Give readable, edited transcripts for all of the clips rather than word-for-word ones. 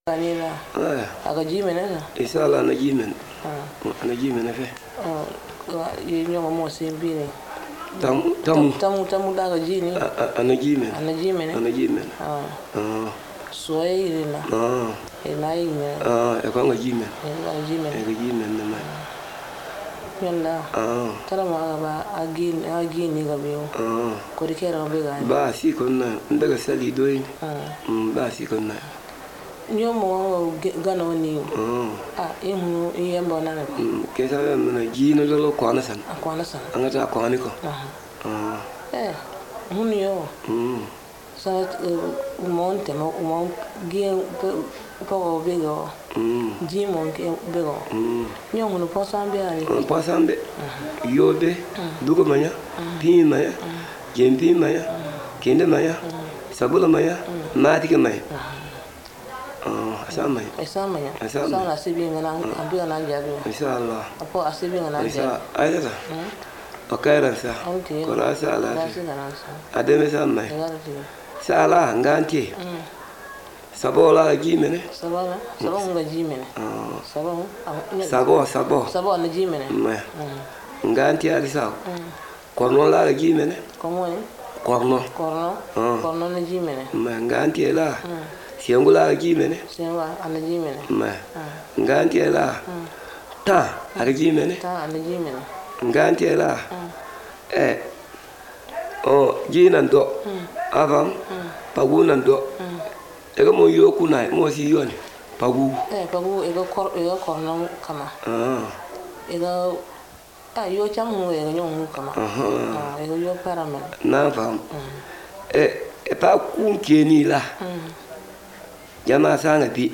Kanina. Aga jimene na. Isala na jimen. Na jimen fe. Nyongo mo simbini. Tamu daga jini. Ana jimen. Ana jimene. Ana jimen. Soye irina. Ina ine. E ko nga jimen. Ina jimen. E ko jimen na mai. Yalla. Tara ma ba agini gabiyo. Ko dikera mbega. Ba si konna ndaga sali doyi. Ba si konna. Nyomo gano ni ihu iyemba nana ke sabe mana jino dolo kwana san angata kwani ko hunyo sa monte mo gien po bego jimon ke bego nyomo no posambe ani posambe yobe dugo manya pi manya gempi manya kende manya sabula manya matike manya Asamanya. Sana asibi ngana ambiga na jabi. Inshallah. Apo asibi ngana jabi. Ayata. Okaira sa. Kora sala. Ademe samai. Sala nganti. Sabola jimene. Sabola nga jimene. Sabo na jimene. Nganti ali sa. Korno la jimene. Korno na jimene. Nganti la. Siangula jimene. Siangula ana jimene. Nganti la. Ta ana jimene. Nganti la. Jinan do. Avam. Pagunan do. Ega mo yoku na mo si yoni. Pagu. Pagu ega korno kama. Ega yo chamu ega nyongu kama. Ega yo paramen. Na fam. Pa kun keni la. Jama sanga bi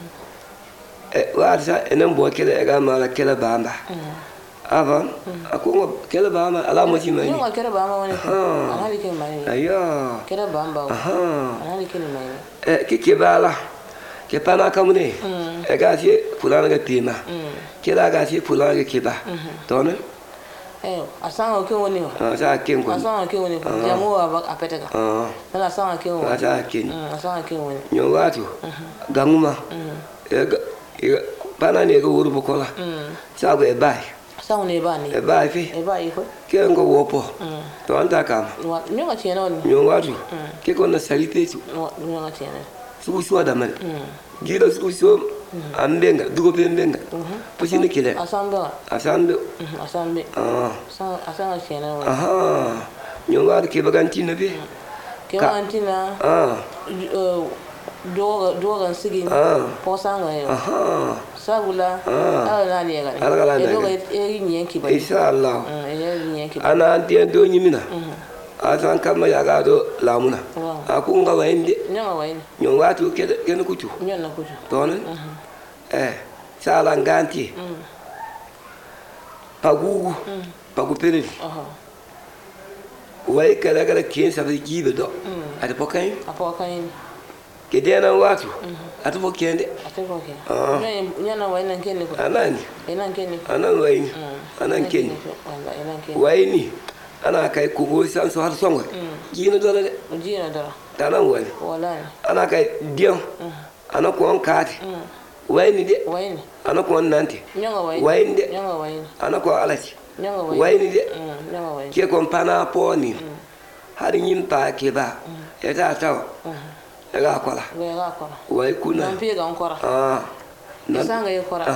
warsa enen bo kele ga mala kele bamba avant akungo kele bamba ala mo ci mani no kele bamba woni anali ke mani ayo kele bamba anali ke mani ke bala ke pana kamune ga ci fulana ga tima kela ga ci fulana ga kiba tone asanga ke woni asa ken ko asanga ke woni jamu apeteka na asanga ke woni asanga ke woni nyo watu ganguma pana ne ga wuru bokola sago e bai sago ne bani e bai fi ko ke ngo wopo to anta kam nyo ga tiena woni nyo watu ke ko na salite tu nyo ga tiena su su da man gira su ambenga dugo benga pushini kile asambe asanga tiena woni nyonga ke baganti na be ke baganti na doga sigi posanga yo sabula ala ni ga doga nyenki ba inshallah ana dia do nyimina asan kama ya ga do lamuna akunga wainde nyonga tu ke no kuchu nyona kuchu tonen sala nganti pagu pere way kala kin sa bi gibe do ade pokain ke dena watu atu pokende nyana wayna kene ko anani anan wayni anan kene wayni ana kai kugo san so har songo jina dole tanan wani wallahi ana kai dion ana ko on kati wayni de ana ko nanti wayni de ana ko alati wayni de ke ko pana poni har yin pa ke ba ya ta ga kola way kuna nampi ga onkora sanga ye kora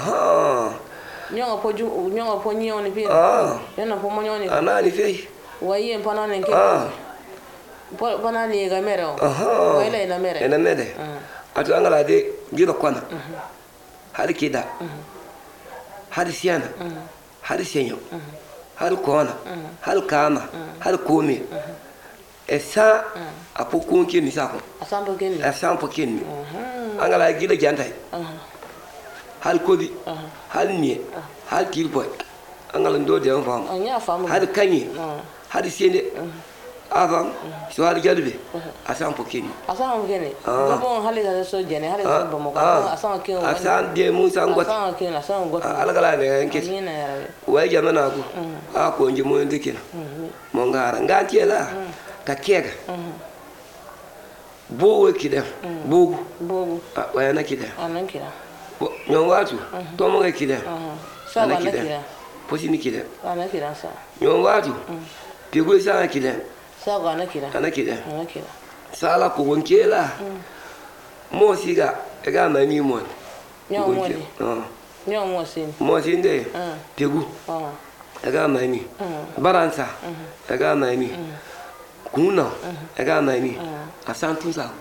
nyonga po nyoni pi yana po nyoni anani fe waye pana nenke pana ni ga mero wayla ina mere atu angala de gilo kwana hadi kida hadi siana hadi senyo hadi kona hadi kama hadi komi esa apokun ke ni sako asampo ken angala gila jantai hal kodi hal ni hal kilboy angala ndo de fam hal kanyi hal sende avant so hal jalbe asampo ken bon hal ga so jene hal so bomo asan de musa ngoti alagala ne enke way jamana ko ko nji mo ndikina mo ngara nganti la ka kega bogo kidem bogo wayana kidem anan kida nyon watu tomo ga kidem sa ba na kida posini kidem ana kida sa nyon watu pego sa kidem sa ga na kida ana kidem sala ko wonkela mo siga ega mani mon nyon mo ni nyon mo sin de pego ega mani baransa ega mani kuna ega mani asantu sa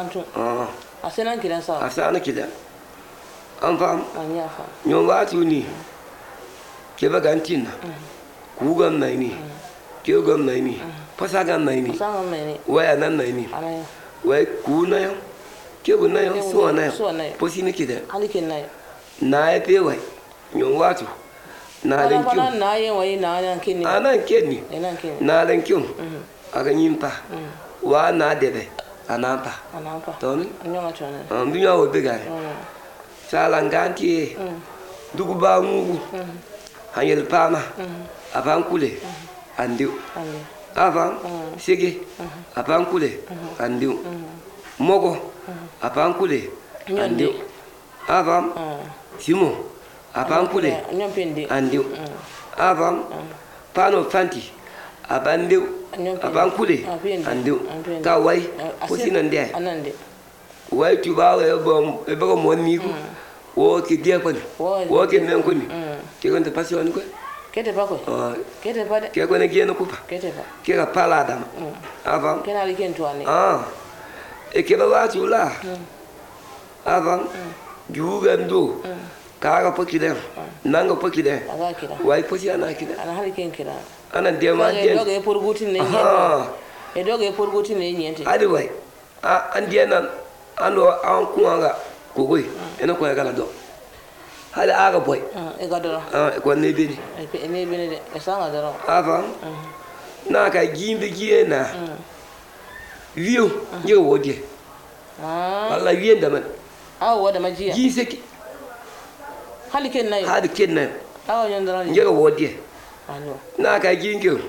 asana kida sa asana kida anfam anya fa nyon watu ni keba gantina kuga mani kega mani pasaga mani waya nan mani wai kuna yo keba na yo so na yo posini kida alikin na ya pe wai nyon watu na len kyo na ye wai na nan kin anan ken na len kyo aga nyimpa wa na debe anampa ton nyonga chona ambinya wo bega sala nganti dugu ba ngugu hanyel pama avan kule andiu avan sege avan kule andiu mogo avan kule andiu avan simo avan kule andiu avan pano fanti abandiu avan kule andiu ka wai posina ndai wai tubawe ebo moni ku wo ki dia ko wo ki men ko ni ki gonta passion ko kete pa ko kete pa de ke ko ne gieno ko pa kete pa ke ga pala dama avant ke na li ken to ani e ke ba wa la avant juga ndo ka ga pokide nanga pokide wai posi ana kida ana hali ken kida ana de ma de doge purguti ne doge purguti ne nyente adi wai an dia nan ando an kuanga kogoi ena ko gala do hali aga boy e gadoro ko ne bini de esanga doro ava na ka gimbe giena wiyo nyo wodi walla wienda man woda majiya giseki hali ken nayo nyondoro nyo wodi na ka gingo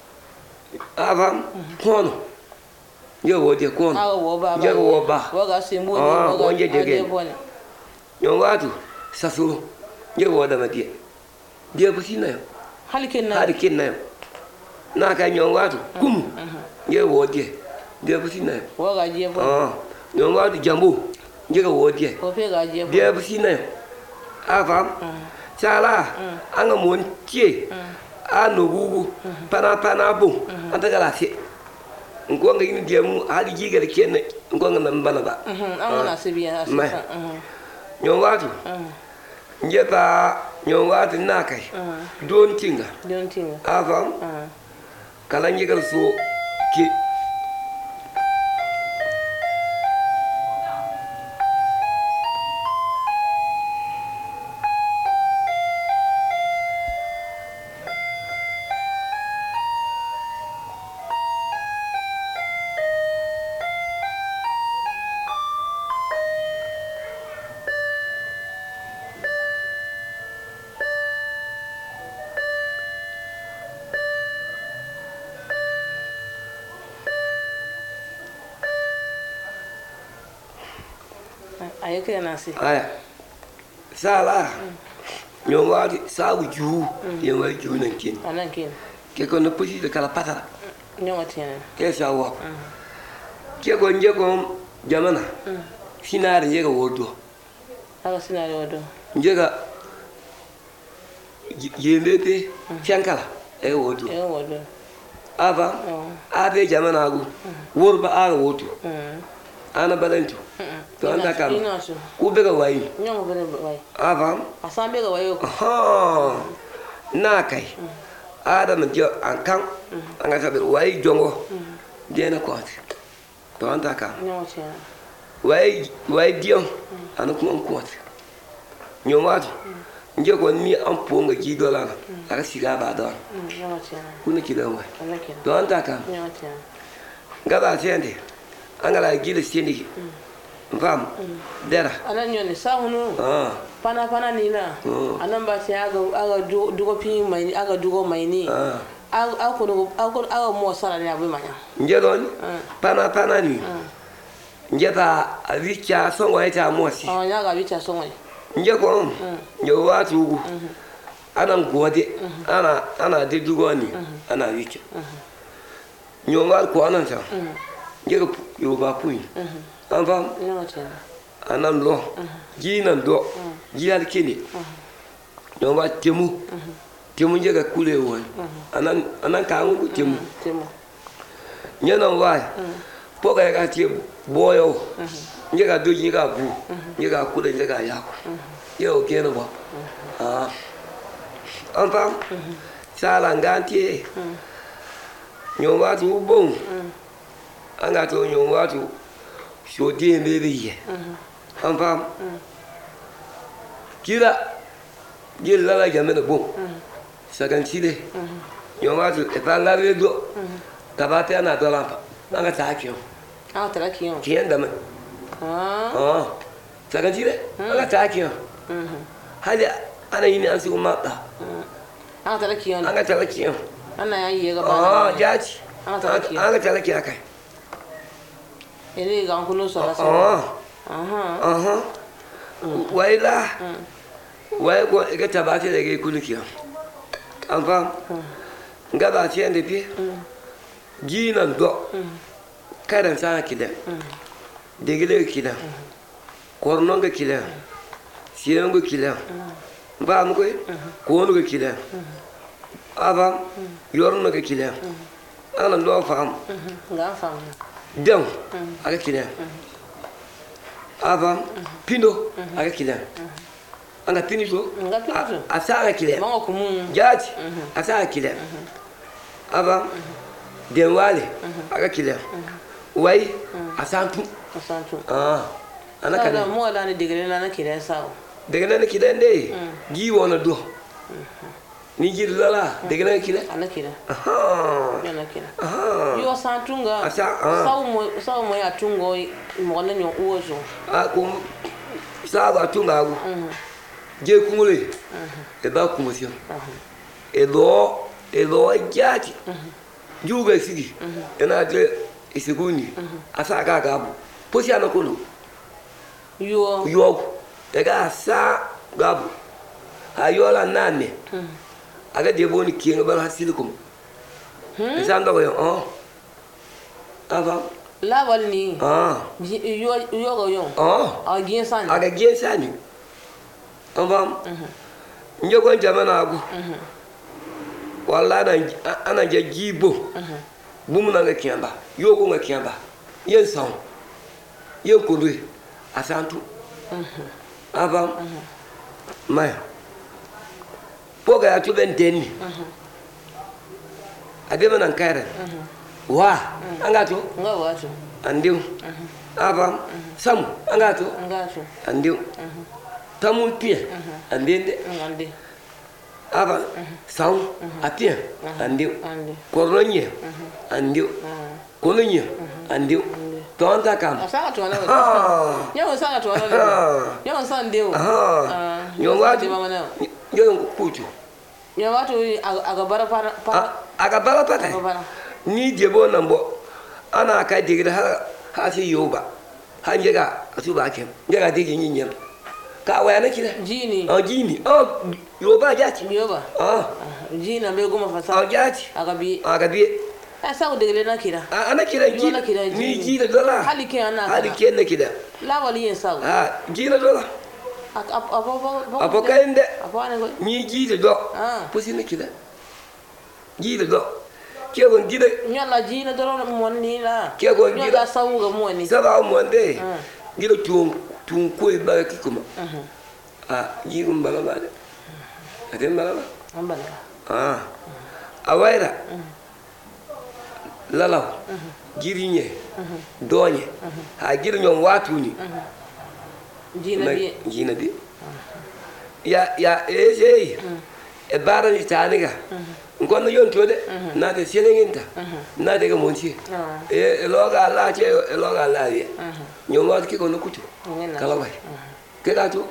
ava kono nyo wodi kono nyo woba woga simbu woga dege nyo watu sasu nyo woda madie dia busina yo hali ken nayo na ka nyo watu kum nyo wodi dia busina yo woga jebo nyo watu jambu nyo wodi ko pega jebo dia busina yo avam sala anga montie anogugu pana bu antagala se ngonga ini dia mu hali jiga de kenne ngonga nambana ba amana sibiya asisa nyon watu njeta nyon watu nakai don tinga avam kala njigal so ki ayeke nasi aya sala nyon watu sawu ju yen wal ju nan kin anan kin ke ko no posi de kala patara nyonga tiene ke sawu ke ko nje ko jamana sinare nje ko wodo aga sinare wodo nje ga yembete chankala e wodo ava ave jamana agu worba aga wodo ana balantu to anda kam ku bega wayi nyongo bere wayi avam asan bega wayi ko na kai adam jo ankan anga sabe wayi jongo dena ko to anda kam nyongo tiene wayi dio anu ko nyomatu nje ko ni an ponga ji dola aka siga ba don nyongo tiene kuna kidan wai to anda kam nyongo tiene gaba tiende angala gile siendi fam dera ana nyoni sahunu pana nina anamba ti aga dugo pi mai aga dugo mai ni aga mo sala ni abui manya njedon pana ni njeta avicha songo eta mosi nya ga avicha songo nje ko nyo watu ana ngode ana de dugoni ana avicha nyo mal ko ana ta nje ko yo ba pui amba ana lo jina do jiyal kini nyo ba temu nje ga kule won ana ka ngu temu nyana wai poka ga ti boyo nje ga do nje ga bu nje ga kule nje ga ya yo keno ba amba sala ngantie nyomba tu bon anga to nyomba tu shodi mbebe amba kila la jamena bon sagantile nyomba tu epanga bedo tabate ana dolampa anga takio kienda me sagantile anga takio hali ana yini ansu mata anga talakio ana yayi ga ba jaji anga talakio kai ele ga kuno so la waila wai ko ga tabate da ga kunikio amba ngaba tiende pi gina do karan sa kida degile kida kornonga kida siyengo kida ba mu koy ko no kida aba yorno ga kida ana do fam nga fam dem aga kida aba pindo aga kida anga pinito asara kida mango kumu jaji asara kida aba denwale aga kida wai asantu ana kada mo la ni digre na kida sawo daga nan kida ne gi wona do ni gi lala daga nan kida ana kida yana kida yo santunga sawo mo ya tungo mo na nyo uozo ko sawa tunga go je kumule e ba kumusio e lo jaji juga sigi ena de isiguni asa ga gabu posi ana kono yo daga sa gabu ayola nane aga de boni kinga bal hasilikum isanda ko yo ava la walni yo go yo aga giensani ava njogo jamana agu wala ana jajibo bumuna nga kiamba yoko nga kiamba yen saw yen kodwe asantu aba maya poga ya tuben deni adema nan kaira wa angato nga wato andiu aba sam angato andiu tamun pie andende aba saw apia andiu koronye andiu kolonye andiu tonta kam sanga to na yo sanga to na yo sandiu yo watu yo kuchu yo watu agabara para ni jebo nambo ana ka digida ha si yoba hanjega asuba kem njega digi nyinyem ka waya na kila jini jini yoba jati yoba jina be goma fasa jati agabi asa udegele na kila ana kila ni jina dola hali ke na kila la wali yen sa jina dola apo kainde ni jina do pusi na kila jina do ke gon gida nyala jina do mo ni la ke gon gida sawu ga mo ni saba mo nde gida tun ko ba ki kuma jigum bala ba adem bala ba ambala awaira lalaw girinye donye girinyon watu ni jina bi ya eje e bara ni taniga ngono yonto de na de selenginta na de monti e loga la che e loga la ye nyomo ki kono kutu kala bai kenato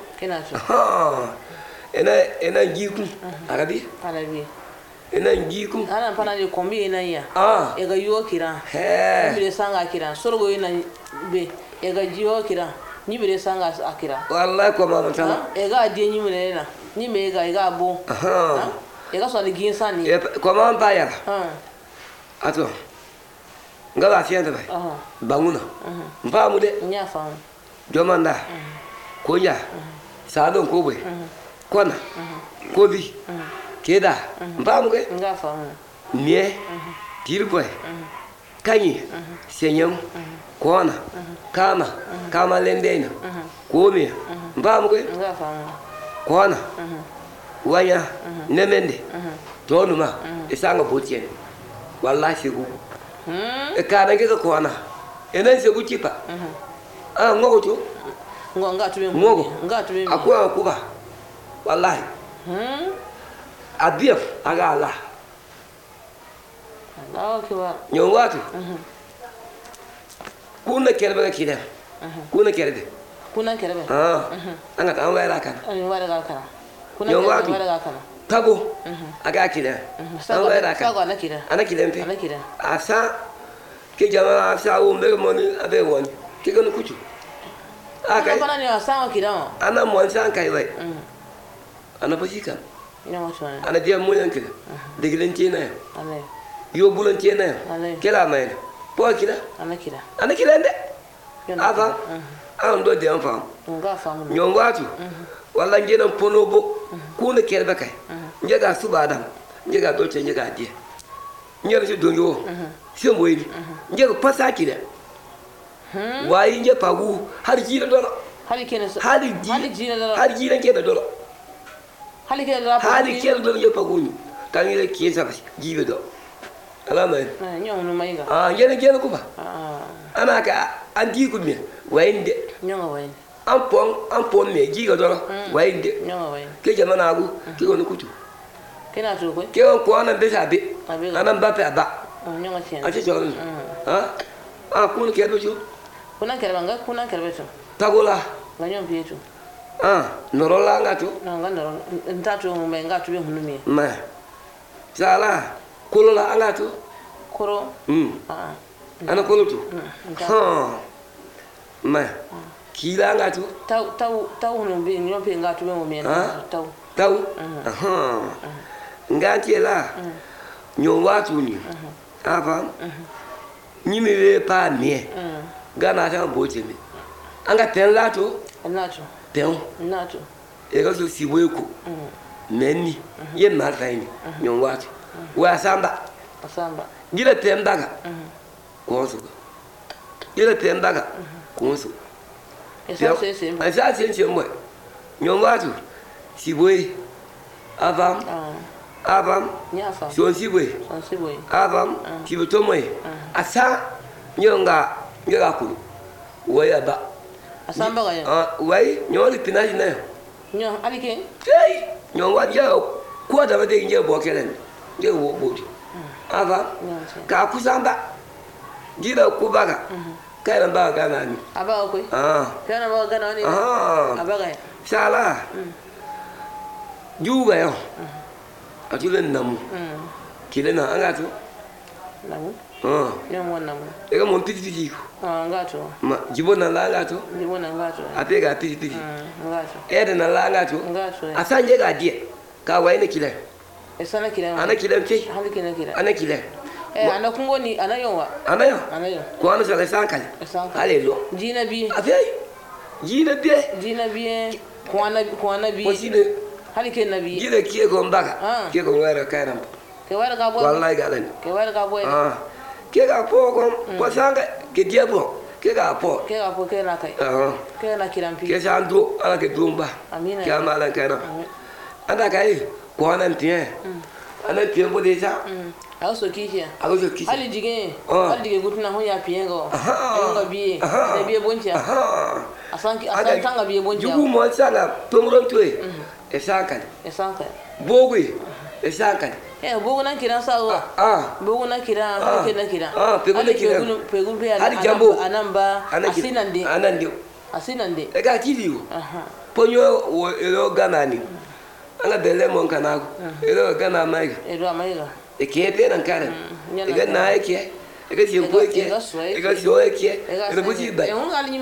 ena jiku arabi ena jiku ana pana de kombi ena ya e ga yo kira he bi sanga kira sorgo ena be ega jiyo kira ni bire sanga akira wallahi ko ma mata ega die ni mune na ni me ega bo ega so ni ginsa ni ko ma pa ya ato ngala fienda bai banguna mpa mu de nya fa jomanda ko ya sadon ko bai kona ko bi keda mpa mu ke nga fa mie tirboy kanyi senyam kona kama lendena komi mpa mu ke nga fa kona wanya nemende tonuma isanga botien wallahi segu kana ke kona enen segu chipa ngogo tu nga tu ngogo nga tu akwa kuba wallahi abief aga Allah kiwa nyongwatu kuna kerbe kide kuna kerbe anga ta wala kana ani wala kana kuna nyongwatu wala kana tago aga kide wala kana ana kide mpe asa ke jama asa o mbe moni abe won ke gonu kuchu aka kana ni asa kide ana mon san kai wai ana basika ana dia mo yanke digilen tina yo bulan tina kela mai po kila ana kila nde ava an do de anfa nga fa mu nyongwatu walla ngena ponobo kuna kerbe kai njega subadam njega dolce njega dia njega ci donjo se moyni njega pasaki de wayi nje pagu har jira dolo hali kene hali jira dolo har jira kene dolo hali kene dolo nje pagu ni tangile kiesa jibe do alama nyong no mainga ngena kuba ana ka andi kudme wayinde nyonga wayinde ampon me jiga dolo wayinde nyonga wayinde ke jamana agu ke woni kutu kena to ko ke ko ana be sabe ana mbappe aba nyonga tiene ache jolo kun ke dojo kuna kerbanga kuna kerbeto tagola ganyo pieto norola ngato nga noro ntatu me ngatu be hunumi ma sala kolola alato koro ana koloto ma kila ngato taw hunumi nyo pe ngatu be mumien taw ngati la nyo watu ni ava nyimi we pa mie gana ta botemi anga ten lato nato ten nato ega so siweko menni ye martaini nyo watu wa samba gila ten daga konso gila ten daga konso esa se mo nyo watu siwe avam son siwe avam kibotomoy asa nyonga kulu waya ba asamba ga wai nyoli pinaji na nyo alike nyonga ja ko da bade nje bokelen nje wo bodi ava ka kusamba gira kubaga kai ran ba gana ni abaga ko kana ba gana ni abaga sala juga yo atule namu kile na angato namu nyamwa namu ega mon piti ngato ma jibona la ngato apega piti ngato ede na la ngato asanje ga die ka waine kile esana kile ana kile mpe ana kile ana kungoni ana yo ko ana sala sankale alelo jina bi kwana bi posile hali ke nabi gile kie ko mbaga kie ko wara kairam ke wara ka boy wallahi galan ke wara ka boy ke ga po ko posanga ke diabo ke ga po ke na kai ke na kirampi ke sandu ala ke dumba amina ke amala kana anda kai ko nan tie ana tie bo deja also kishia hali jige gutuna ho ya piengo ayonga biye de biye boncha asanga biye boncha jugu mo sala tongron tue esankan bogwe esankan bogo nan kira sawa bogo nan kira hali ke kira pegu be hali jambo anamba asinande ega kiliwo ponyo wo elo ganani ala bele mon kanago elo gana maiga elo maiga ekete nan kare ega na yake ega si boy ke ega si o ke ega buji ba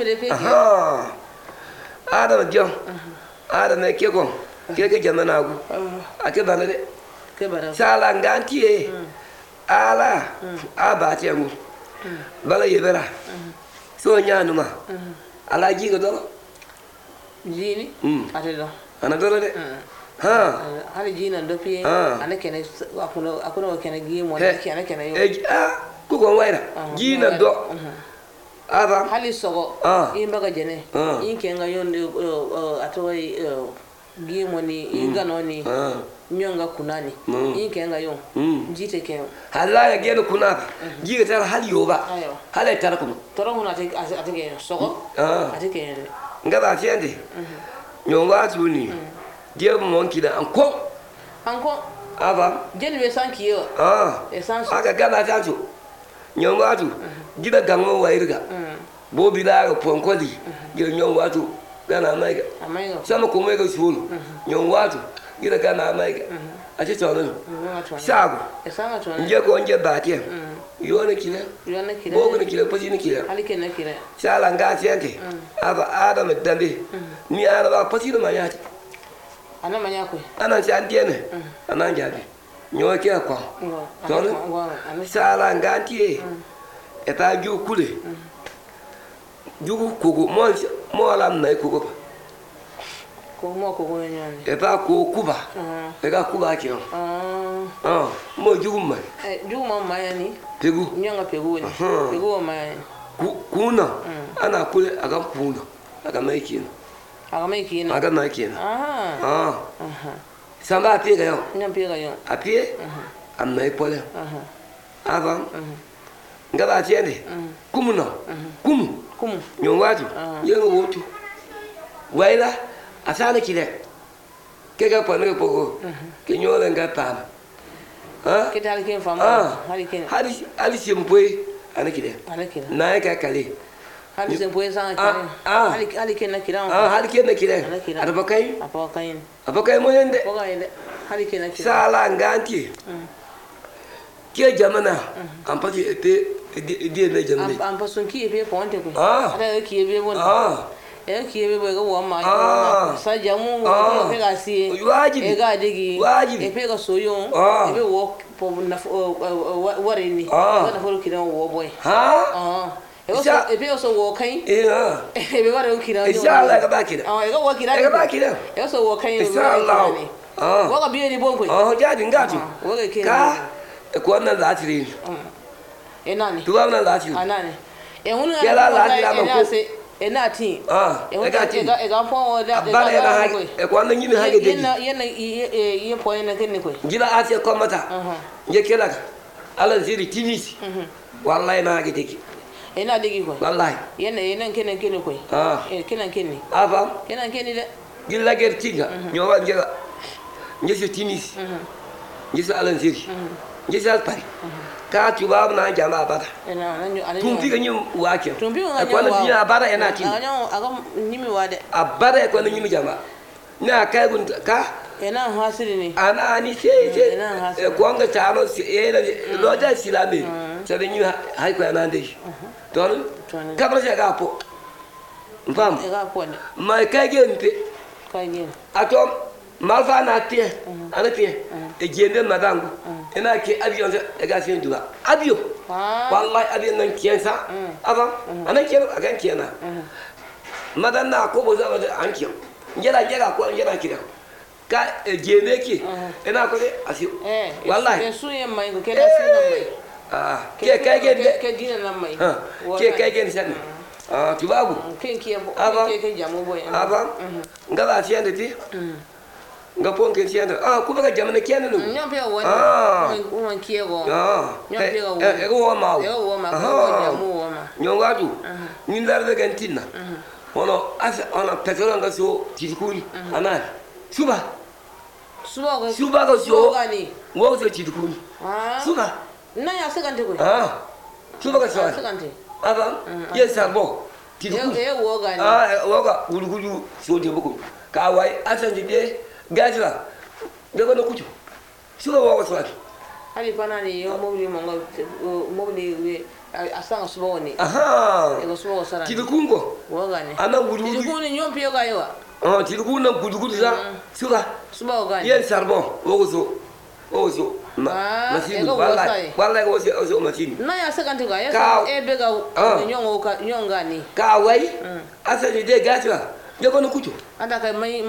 ada jom ada ne ke ko ke jamana gu ake bana de sala nganti e ala abati ngu bala yebera so nyanu ma ala ji go do jini ate do ana do de hali jina ndo pie ana kene akuna kene gi mo ana kene yo ku ko waira jina do aba hali sogo imbaga jene inkenga yonde atoi gi mo ni ingano ni nyonga kunani inkenga yo jite ke hala ya geno kunaba jiga tar hali yoba hala tar kuma toro huna ate sogo ate ke ngaba fiende nyonga tuni dia monki da anko aba jeni be sanki yo esanso aga gana tanto nyonga tu gida gango wairga bo bila ponkoli gida nyonga tu gana maiga sama ko maiga sulu nyonga tu gida gana maiga ati tono sago esanga tono nje ko nje batie yone kile bo ko kile poji ni kile ali kene kile sala ngati yake aba adam dambe ni ara ba poji no mayati ana manyako ana chandiene ana njabi nyoke kwa tono sala ngati eta ju kule jugu kugu mo alam na kugu ko mo ko nyani eta ko kuba ega kuba kio mo jugu mai jugu ma mayani pegu nyanga pegu ni pegu mayani kuna ana kule aga kuna aga maikina aga maikina samba pega yo nyam pega yo apie amai pole ava ngaba tiende kumuno kumu nyongwatu yengo wotu waila asana kile kega pone poko kenyola ngapam ke dal ke fama hali simpwe anakile nae ka kale hali simpwe sang hali ke na kila hali ke na kile abakai mo yende hali ke na kila sala nganti ke jamana ampati ede na jamana ampasun ki ebe ponte ko ada ki ebe bon ki ebe bo go ma sa jamu ko ke ga si e ga digi e pe ga soyo ebe wo po na ware ni na foro ki na wo boy e pe so wo kai ebe ware ki na insha Allah ga bakira e ga wo ki na ga bakira e so wo kai insha Allah wo ga biye ni bon ko jadi ngatu wo ga ke ko na latiri enani tuwa na latiri anani hunu ya latiri ma ko enati ega po da bara ena ha ko na nyini ha ge de yena ye po ena ken ko gila ati ko mata je kela ala ziri tinisi wallahi na ge de ena digi ko wallahi yena ken ko ken ava ken de gila ge tinga nyowa ngela ngesi tinisi ngesi ala ziri ngesi al pari ka tuba na jama bata tumpi ganyu wake ko na biya bara ena tin aga nyimi wade abara ko na nyimi jama na kai gun ka ena hasiri ni ana ni se ko nga tano se ena loja silame se ni hay ko na ndej don ka ba se ga po mfam ga po ne mai kai gente kai gen atom malfa na tie ana tie e jende madangu ina ke avion ga sen duba avion wallahi avion nan kiyansa aba anan ke agan kiyana madan na ko boza an kiyo njera ko njera kida ka jende ki ina ko asi wallahi su yen mai ko ke da sin nan mai ke kai gen ke dina nan mai ke kai gen san tubabu ken ki ke jamu boy aba ngala tiende ti nga ponke tienda kuba ka jamana kiana no nyampe woni won kiego nyampe woni ego ma ko jamu ma nyongatu ni larde gantina ono asa ona petro nga so titikuni ana suba ko so wo so titikuni suba na ya sagante ko suba ka so sagante aba yesa bo titikuni wo gani wo ga gulugudu so de boko ka wai asa de gajira daga na kuju suka wa wasu hali pana ne yo mobili mongo mobili we asanga suba woni aha ego suba sara tilukungo wogani ana gudu tilukuni nyompi yoga yiwa tilukuna gudu za suba wogani yen charbon ozo machine wallahi ozo machine na ya sekanti ga ya bega nyongani ka wai asali de gatwa jogo no kucho anda kai mai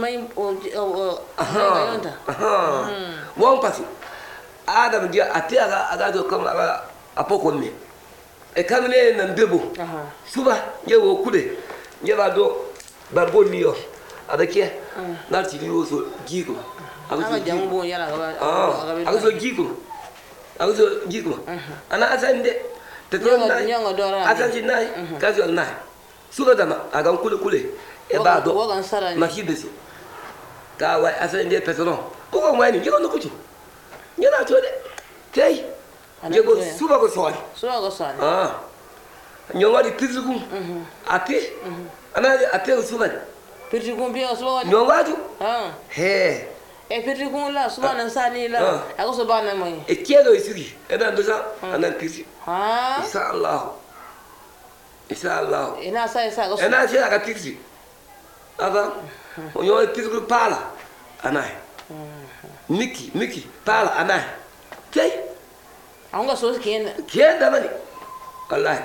yonta won pasi adam dia atia aga do kama aga apoko me e kamne na ndebo suba ye wo kude ye ba do barbo liyo adake na tiliyo so gigo aga jambo yala aga so gigo ana asande tetona nyongo dora asanje nai kazo nai suba dama aga kule e ba do makibeso ka wa asande petron poko mwani gigo no kucho yana to de tei jego suba ko soni nyonga di pizugu ate ana ate suba pizugu bi suba nyonga ju he e pizugu la suba na sani la ako suba na mai e kelo isigi ena dosa ana pizi inshallah ina sai ko ena sai aka pizi aba nyonga pizugu pala ana miki pala ana tei anga so kenda mani wallahi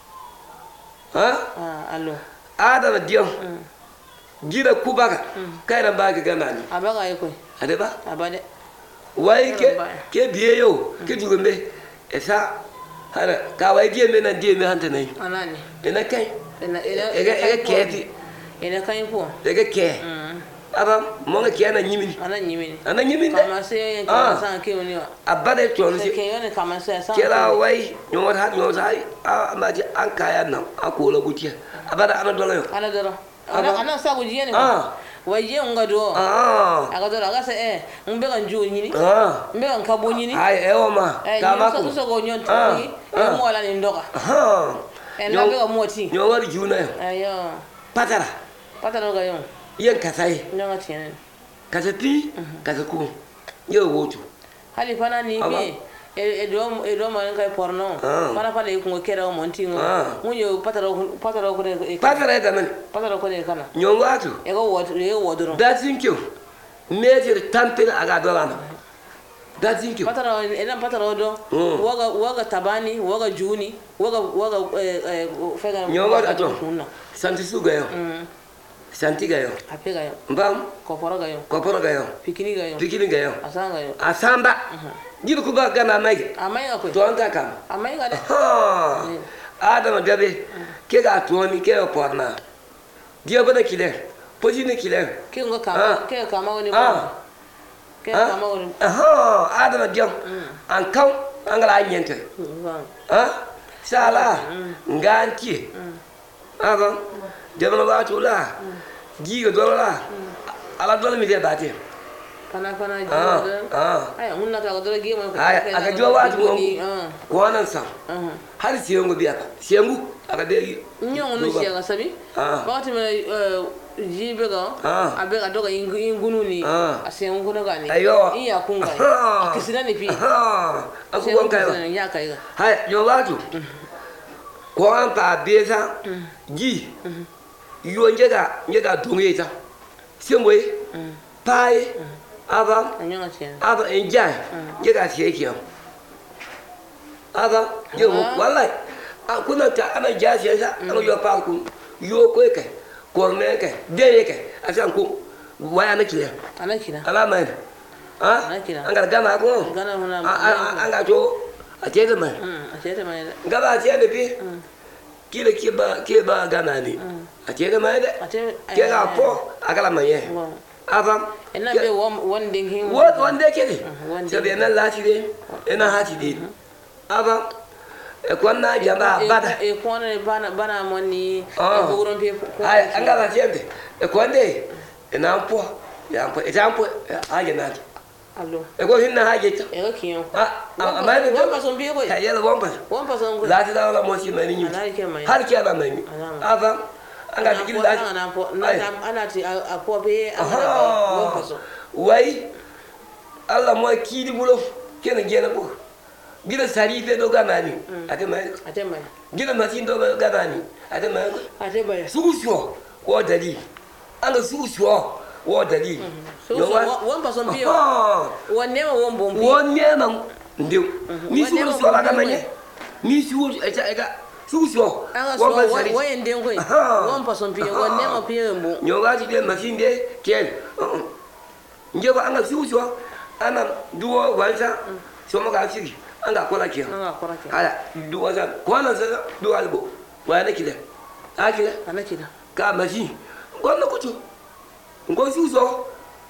allo adama diom gira kubaga kayra baga ganani abaga yeko adeba abade wai ke biye yo ke dugumbe esa hara ka wai die me na die me hanta nai anani ina kai ega keti ina kai po ega ke aba monga ke ana nyimini kama se kama san ke woni abade tonzi ke yone kama se san kela wai nyomar ha amaji an kaya nan akola gutiya abada ana dolo yo ana sa gujiye ne waje ngado aga dolo aga se mbe kan ju nyini mbe kan kabo nyini ai ewo ma kama ko so go nyonto ni mo la ni ndoka na be ko moti nyomar juna yo ayo patara ga yo yen kasai nyanga tiene kasati kasaku yo wotu hali fana ni bi edo man kai porno fana fana ko kera mo ntingo munyo patara da man patara ko de kana nyongo atu e go wodoro dazinkyo meje tampel aga dolana dazinkyo patara ena patara do waga tabani waga juni waga fega nyongo atu santi suga yo santi gayo apega yo mbam koporo gayo pikini gayo asamba jiru kuba gana mai amaiga ko to anta kam amaiga de adama gabe ke ga tuoni ke porna dia bana kile pojine kile ke ngo kama woni ke kama woni adama diam an kan angala nyente sala nganti aba jabana ba tula giga dola ala dola mi de bate kana jiwa ay hunna ta dola gi mo ay aga jiwa wa tu ko nan sa har siyengo biya siyengu aga de nyongo no siyenga sabi ba ti me jibe ga abe ga doga ingunu ni asiyengu no gani iya kunga kisina ni pi aku wanka ya kai ga hay yo wa tu ko an ta beza gi yo njega dongeta semwe pai aba enjai njega sieki aba yo wallahi akuna ta ana jasi sa ana yo pa ku yo ko ke ko me ke de ke asan ku waya na kile ala mai anga gana ko anga jo atete mai ngaba atete bi kile kiba gana ni atete mai de ke ga po akala mai aba ena be one ding him one day kede so be na lati de ena hati de aba e konna jamba bada e konna bana moni e buguron pe ai anga ba tiende e konde ena po ya po e tampo aje na allo e go hinna haje ta e kiyo amma ne won pason biye ko ya yela won pason ko lati da wala mo si mani ni har ki ana mani aba anga digil da ana ti apo be won pason wai Allah mo kidi bulo kenan gena bu gida sari fe do ganani ate mai gida masin do ganani ate mai suusho wo dali anga suusho wo dali won pason biyo wonne ma won bombi wonne ma ndew ni suusho la ganani ni suusho ega suusho won ndem koy won pason biyo wonne ma biyo mbo nyongati de masin de ken njego anga suusho ana duwo wansa somo ka sigi anga kola kiyo ala duwo za kwana za duwo albo wana kile akile ana kile ka maji ngonna kucho ngo suso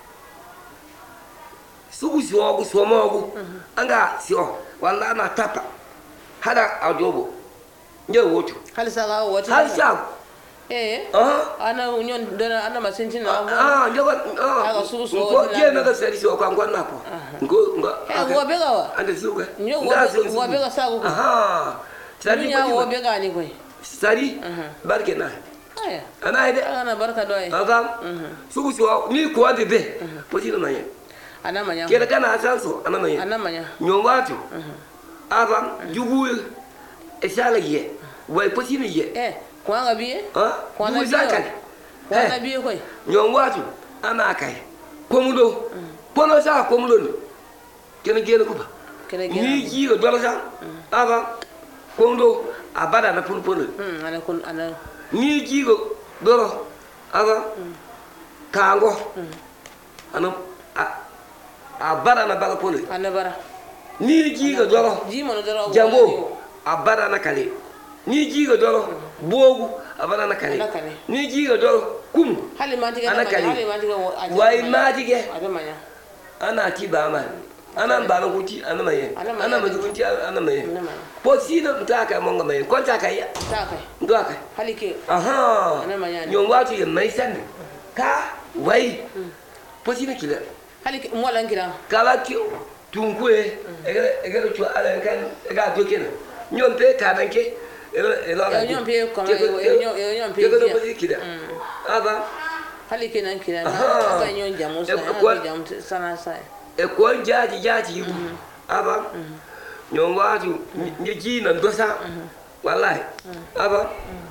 suso go somo go anga sio walla na tapa hada ajobo nje wocho halisa wocho halisa ana union dona ana masinti na njego aga suso ngo je mega service kwa ngonna po ngo wo bega wa ande suga wo bega sagu sari ya wo bega ni koy sari barke na ana ide ana barka doy aga sugu so ni ko ade be potino manya ana manya keda kana asanso ana manya nyongwatu ava jugu esala ye way potino ye kwanga biye kwanga zakal kwanga biye koy nyongwatu ana kai komudo pono sa komudo kene gene ko ba ni jigo dola sa ava komudo abada na pulpul ana ni jigo doro ava kango ana abada na bala pole ana bara ni jigo doro jambo abada na kale ni jigo doro bogu abada na kale ni jigo doro kum hali mantiga ana kale wai matige ana tiba man ana mbalo kuti ana maye ana majukunti ana maye posina mtaka monga maye konta kaya taka ndo aka halike ana manya nyongwatu ye maisan ka wai posina kila halike mola ngira kala ki tunkue egere tu ala kan ega dokena nyompe kadanke nyompe ko nyompe ke kila aba halike nan kila na nyon jamu sana sai ko jaji yu aba nyongwatu nji na ndosa wallahi aba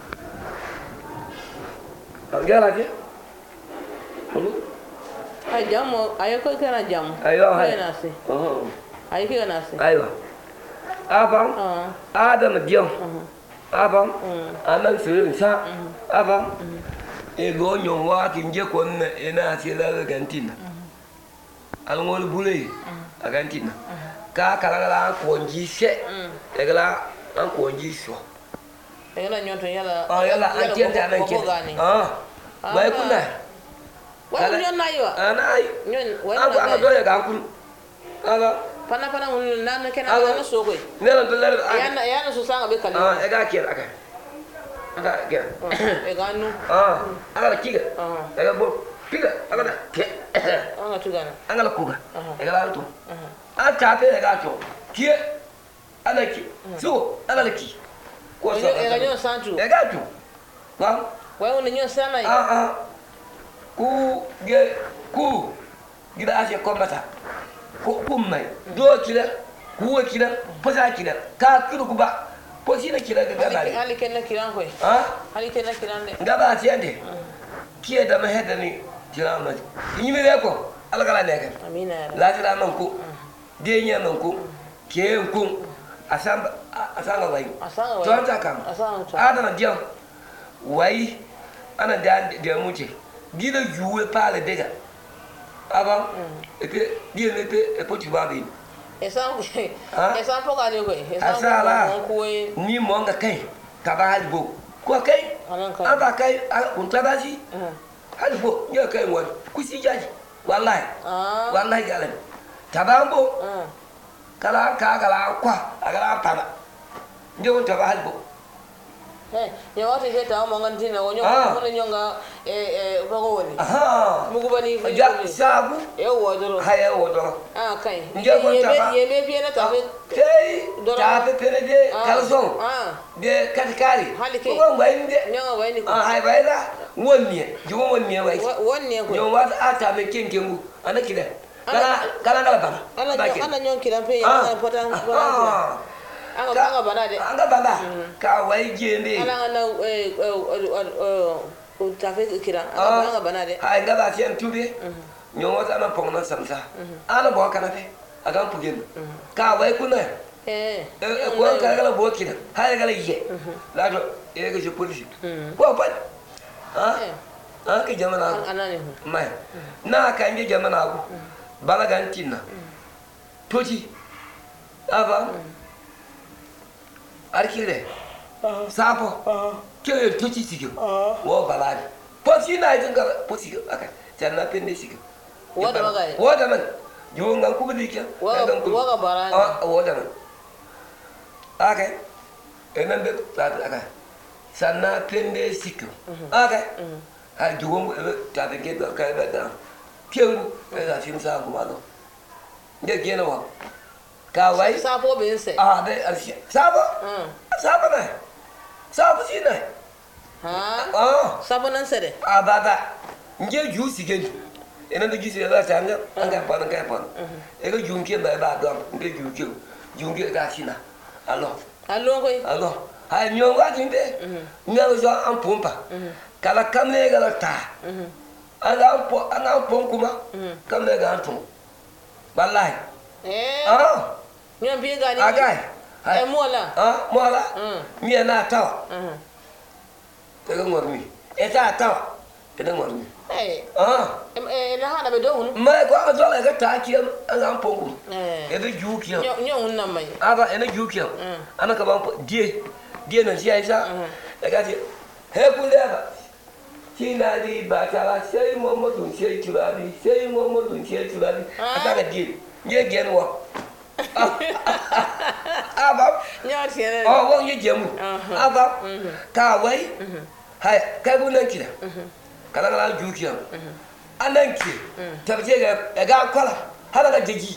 ngala ke ay jamu ayo ko kana jamu ayo hay nasi ayo ke nasi ayo aba adam diom aba anan sirin sa aba e go nyongwatu nje ko ina sila gantina alngol bule agantina ka kala konji se egala an konji so egala nyonto yala yala an kenta nan ke bai kuna wala nyon na yo ana nyon wala ana do ya ga kun ala pana mun nan ke na so ko ne lan dollar yana so sanga be kale ega ke aka ega nu ala kiga ega bo piga agana ke anga tugana angala kuga egala to tape ega to tie ala ki so ala ki ko so ega nyon santu ega to wa wa un nyon sana ku gida ase komata ku mai do kila ku kila posa kila ka kiru kuba posina kila ga gana ali kenna kiran koy ali kenna kiran de ngaba tiende kiye da mahedani tirama yimi be ko algala ne kan amina la tira man ko de nya man ko ke ko asanga wai to ta kam adana diam wai ana da muce gida juwe pale dega aba eke die nete e poti babi esan poka ne ko asala ni monga kai kabal bo ko kai aba kai untabaji halbo ya kai won kusi jaji wallahi galan tabambo kala kwa agala pana ndio taba halbo ya watu heta mo ngantina wonyo mo nyonga bago woni mugu bani ja sabu wodoro haya wodoro kai yeme bi na tabe tei tabe penede kalson de katikari ko ngwainde nyonga waini ko hay bayda wonni jumo wonni way wonni ko nyo wat ata me kenkengu anakile kala bana ana nyon kila pe ana potan anga bana de anga bana ka wai jende ana o tafe kira anga bana de ha nga ba tian tube nyon wata na pongna samsa ana bo kana pe aga pugen ka wai kuna ko kala bo kina ha kala ye la do ga je police ko pa ke jamana anani mai na kan je jamana ko bala gantina toji ava arkile sapo ke toji sigio wo bala posi na jinga posi aka janna pende sigio woda man yo ngan ku bi ke woga bara woda man aka enan de aka sanna pende sigio aka ha jugo ta de ke ka da piu ga sin sa ko malo nge gena wa ka wai sapo be se de sapo na sapo si na sapo nan se de baba nge ju si gen ena de gisi da ta anga pa e ga ju nke ba do nge ju nke ga sina alo ha nyo wa jinde nge zo an pompa kala kamne ga ta anga pon kuma kamne ga antum wallahi nyon bi ga ni agai mola mi na tawa te ga ngormi eta tawa te ga ngormi la hana be do hun ma ko zo la ga ta ki anga pon kuma da juki nyon nan mai aba ena juki ana ka ba die na ji aisa daga ti he kuleba Kina di batala sei Muhammadu sei turabi ataka di nge genwa aba nyar sere won ye jemu aba ka wai hay ka bunan kida kala jukiya ananki tabje ga kwala hala ga jeji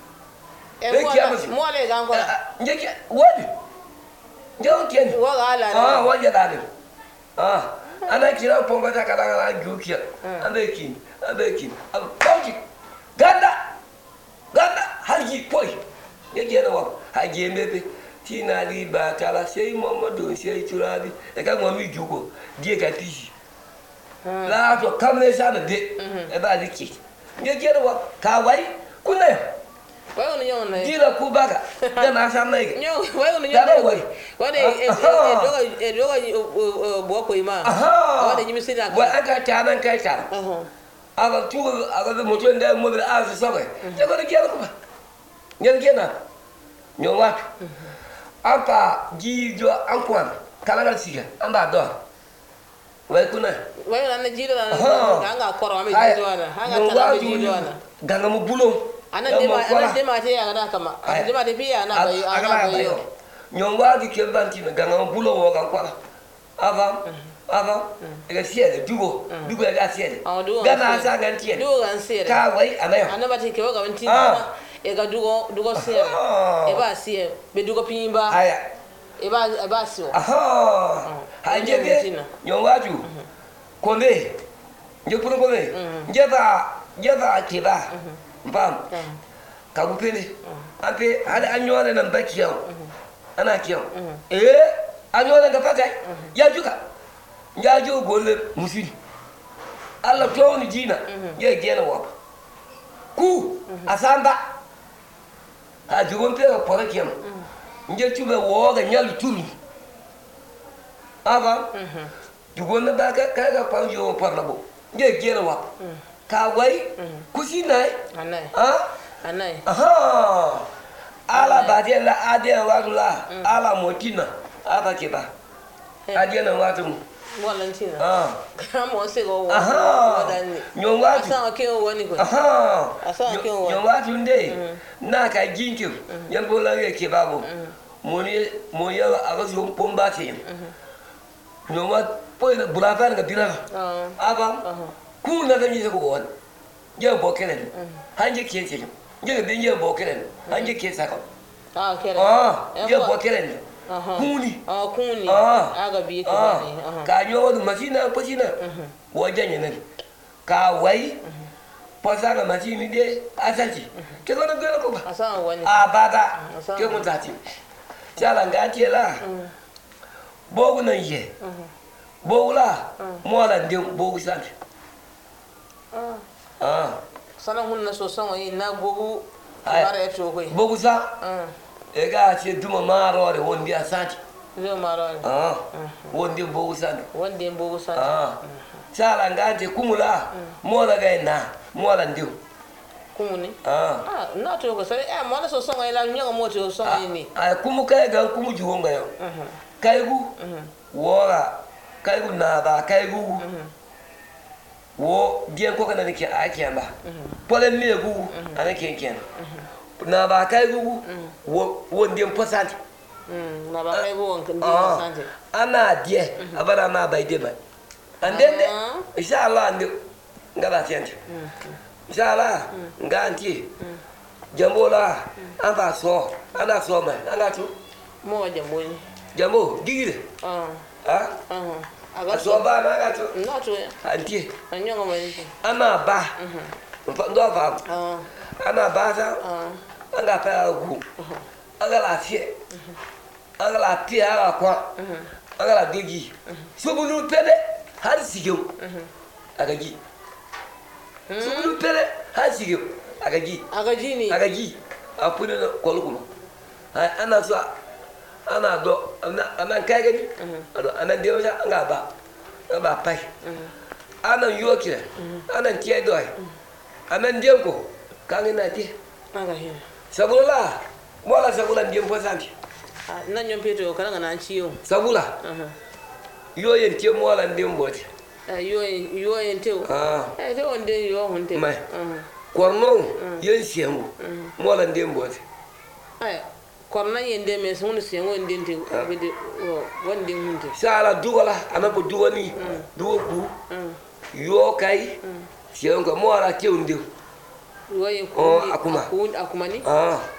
mo le ga kwala nge wodi nge ken wo ga la wodi da ni ana kira pomba ta kala jukiya anakin abauti ganda harji poi yake na wa haje mebe tina li ba tala sei Muhammadu sei turabi ka mo mi jugo die ka tishi la to kamne sana de ba diki yake na wa ka wai kuna wai woni yon na dira ku baga da na san nai nyo wai woni yon wai doga bo ko ima wai nyimi sida wai aka ta nan kai ta aba tu aba mo to nda mo da azu sabai ya ko ke ko ba ngel gena nyo wat apa ji jo an kwan kala gal siga amba do wai kuna wai na ji do na nga koro ma ji do na hanga tala ji do na ganga mo bulo ana dema te ya na kama ana dema te pia na bai ana bai yo nyongwa di ke banti na ganga bulo wo kan kwala ava ga siede dugo ga siede gana sa gan tiede dugo gan siede ka wai ana ba te ke ga banti e ga dugo siede e ba siede be dugo pimba aya e ba sio ha njebe nyongwa ju konde nje puno konde njeba kiba bam ka gupele ampe hada anyone nan bakiyan ana kiyan anyone ga fata ya juga ya jo golle musiri Allah to ni jina ya gena wa ku asamba ha jugon pe ko pora kiyan nje tube wo ga nyalu turu aba jugon na ba ka panjo parla bo nje gena wa ka wai kusinai anai ala badela adela wadula ala motina aba kiba adela watu walantina kamo se go wadani nyongwatu asa ke woni ko asa ke woni nyongwatu nde na ka ginki yambo la ke kibabo moni moya agazo pomba te nyongwatu poina bulafan ga dilala aba kuna da mize ko won je bo kelen hanje ke ce je da je bo kelen hanje ke saka kelen je bo kelen kuni aga bi ke bani ka yo masina pasina wo janye nan ka wai posanga machini de asachi ke ko ngela ko ba asanga wani bata ke mun tati chala ngati la bogu na ye bogu la mola ndim bogu santi sana hunna so songo ina bogu mara to koy bogu sa e ga ce duma marore wondi asanti duma marore wondi bogu santi wondi bogu santi chala ngati kumula mola ga na mola ndim kumuni na to ko sai mona so songo ila nyanga moto so songo ni kumu kai ga kumu juwonga yo kaigu wora kaigu na ba kaigu wo bien ko kana nake akiamba polen mi gu anake ken na ba kaigu wo ndem posante na ba kaigu won ndem posante ana die abara na ba ide ba andende inshallah ande ngala tiente inshallah nganti jambola amba so ana so ma ana tu mo jambo ni jambo gigire aga so ba na aga tu no tu anti anyonga mali ana ba ndo ba ana ba sa anga pa gu anga la tie aga kwa anga la digi so bunu pede har sigeu aga gi so bunu pede har sigeu aga gi ni apune kolukuma ana so ana do ana kai gani ana dio ja anga ba pai ana yoke ana tie doi ana ndienko kangi na tie anga he sabula mola sabula ndiempo santi na nyompeto kana na chiyo sabula yo yen tie mola ndiembote yo yen teo te onde yo hunte mai korno yen siengu mola ndiembote korna yende me sunu sengo ndente abede wonde hunde sala dugola anabo dugoni dugo yo kai sengo mola keunde yoye ko akuma ni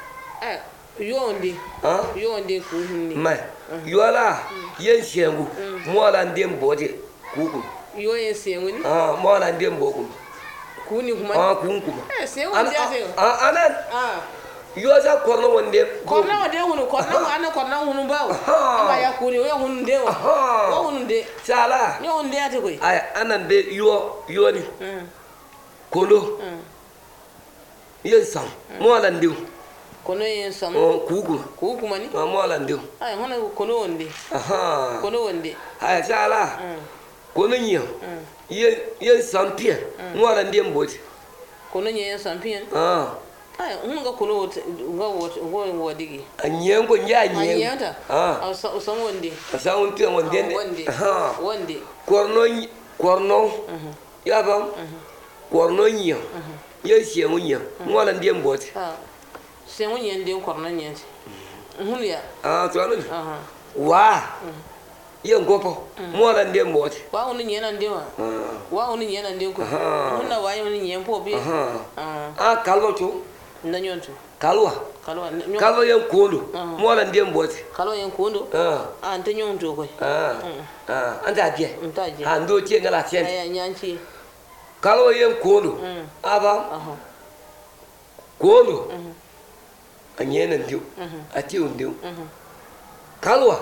yo onde ko hunni mai yola yen sengo mola ndembode kuku yo yen sengo ni mola ndemboku kuni kuma kunkuma sengo jase anan yoza korno wonde korno hunu bawo aba ya kuni we hunu de wo hunu de sala nyo hunu de ate koy ay anan de yo ni kondo yen sam mo la ndiw kono yen sam kuku mani mo la ndiw ay hono kono wonde kono wonde ay sala kono nyi yen sam pie mo la ndem boti kono nyi yen sam pie ay hunga kono ngo wadigi anyengo anyenta usam wonde asawun pie wonde korno yabam korno nyi yen siengu nyi mo la ndem boti siengu nyi ndem korno nyi hunya to anu wa yen gopo mo la ndem boti wa unu nyi na ndem wa unu nyi na ndem ko hunna wa unu nyi po bi kallo to ndanyonto kalwa yen kondo mo la ndem boti kalwa yen kondo ante nyonto ko anta die ando tie ngala tien ay nyanchi kalwa yen kondo aba kondo anyena ndio ati ndio kalwa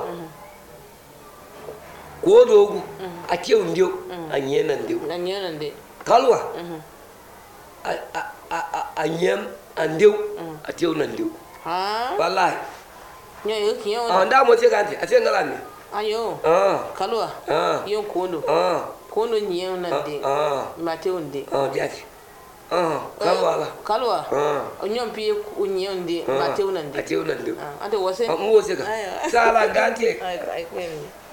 kondo gu ati ndio anyena ndio kalwa anyem andio ati ndio wallahi nyo kiyo nda mo te kanti ati ngala ni ayo kalwa yo kondo kondo nyen na de mateo ndi diati kalwa onyo pi unyen ndi mateo na ndi ati ndio ante wose mo wose ka sala ganti ay kweli